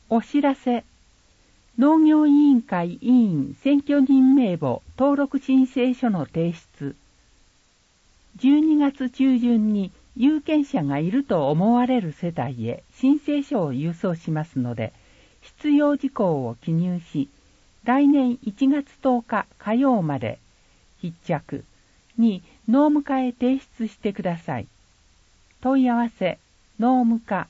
お知らせ。農業委員会委員選挙人名簿登録申請書の提出。12月中旬に有権者がいると思われる世帯へ申請書を郵送しますので、必要事項を記入し、来年1月10日火曜まで必着に農務課へ提出してください。問い合わせ、農務課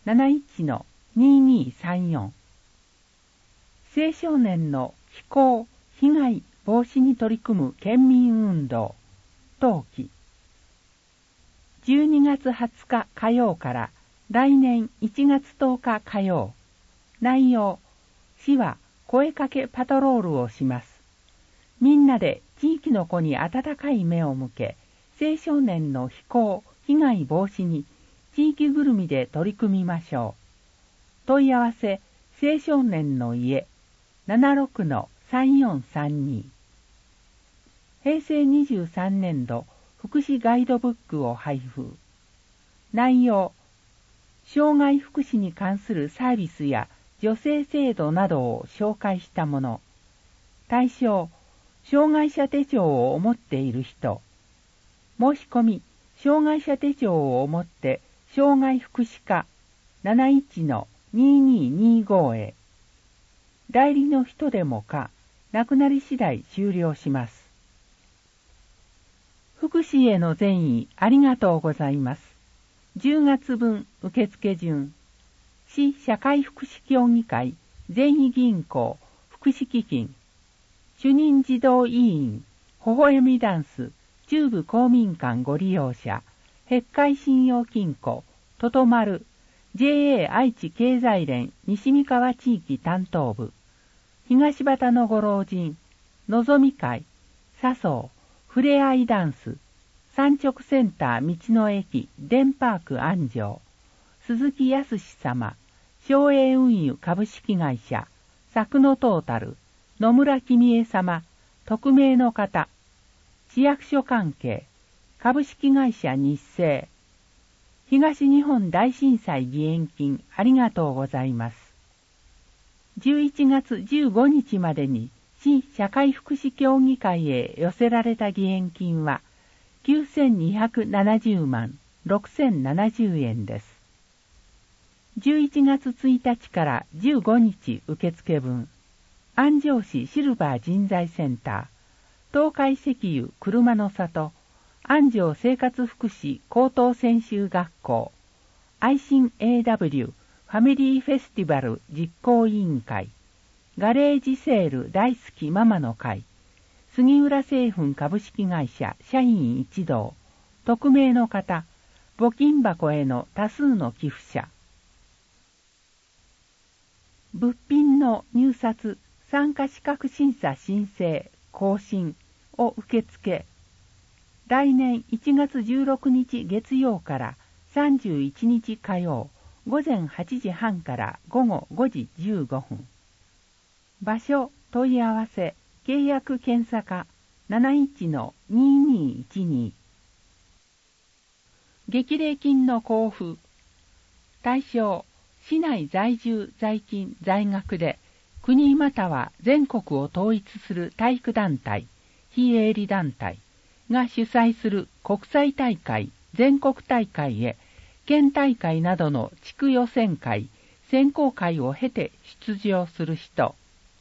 71-2234。青少年の非行・被害防止に取り組む県民運動、登記。12月20日火曜から来年1月10日火曜。内容、市は声かけパトロールをします。みんなで地域の子に温かい目を向け、青少年の非行・被害防止に地域ぐるみで取り組みましょう。問い合わせ、青少年の家 76-3432。平成23年度福祉ガイドブックを配布。内容、障害福祉に関するサービスや助成制度などを紹介したもの。対象、障害者手帳を持っている人。申し込み、障害者手帳を持って障害福祉課 71-2225 へ。代理の人でもか、なくなり次第終了します。福祉への善意ありがとうございます。10月分受付順。市社会福祉協議会善意銀行福祉基金。主任児童委員微笑みダンス中部公民館ご利用者碧海信用金庫ととまる JA 愛知経済連西三河地域担当部東畑のご老人のぞみ会笹生ふれあいダンス産直センター道の駅デンパーク安城鈴木康様省営運輸株式会社作野トータル野村君江様匿名の方市役所関係株式会社日清東日本大震災義援金ありがとうございます。11月15日までに市社会福祉協議会へ寄せられた義援金は9270万6070円です。11月1日から15日受付分、安城市シルバー人材センター、東海石油車の里、安城生活福祉高等専修学校、愛心 AW ファミリーフェスティバル実行委員会、ガレージセール大好きママの会、杉浦製粉株式会社社員一同、匿名の方、募金箱への多数の寄付者。物品の入札、参加資格審査申請、更新を受付。来年1月16日月曜から31日火曜、午前8時半から午後5時15分。場所、問い合わせ、契約検査課 71-2212。激励金の交付。対象、市内在住在勤在学で国または全国を統一する体育団体、非営利団体が主催する国際大会、全国大会へ県大会などの地区予選会、選考会を経て出場する人。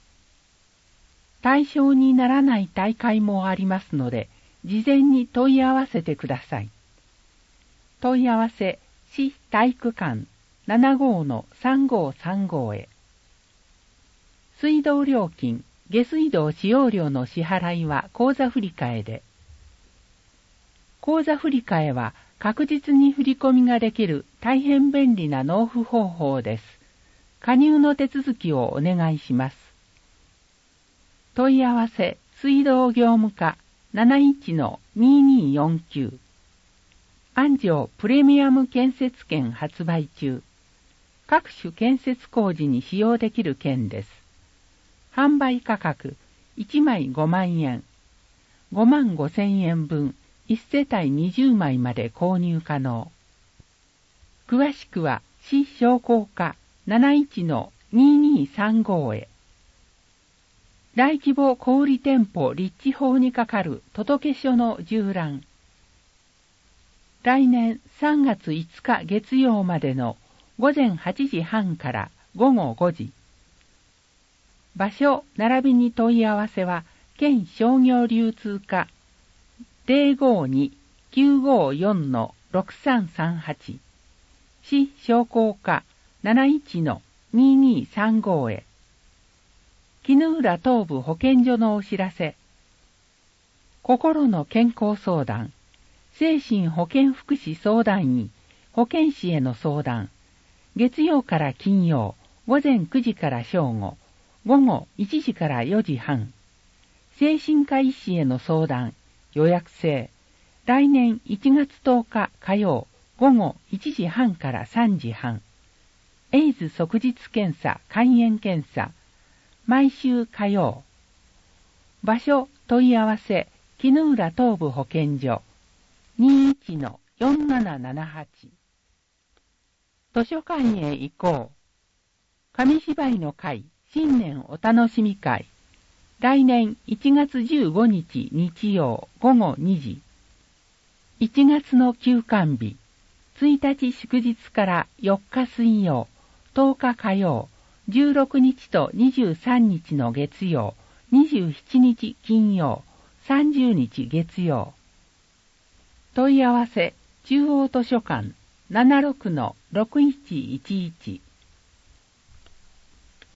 対象にならない大会もありますので、事前に問い合わせてください。問い合わせ、市体育館 75-3535 へ。水道料金、下水道使用料の支払いは口座振替で。口座振替は確実に振り込みができる大変便利な納付方法です。加入の手続きをお願いします。問い合わせ、水道業務課 71-2249。安城プレミアム建設券発売中。各種建設工事に使用できる券です。販売価格1枚5万円。5万5千円分1世帯20枚まで購入可能。詳しくは市商工課 2235へ。大規模小売店舗立地法にかかる届書の従覧。来年3月5日月曜までの午前8時半から午後5時。場所並びに問い合わせは県商業流通課 052-954-6338 市商工課 71-2235 へ。絹浦東部保健所のお知らせ。心の健康相談、精神保健福祉相談員、保健師への相談、月曜から金曜、午前9時から正午、午後1時から4時半。精神科医師への相談、予約制。来年1月10日火曜、午後1時半から3時半。エイズ即日検査、肝炎検査。毎週火曜。場所問い合わせ、絹浦東部保健所。21-4778。図書館へ行こう。紙芝居の会、新年お楽しみ会。来年1月15日日曜午後2時。1月の休館日。1日祝日から4日水曜、10日火曜、16日と23日の月曜、27日金曜、30日月曜。問い合わせ、中央図書館 76-6111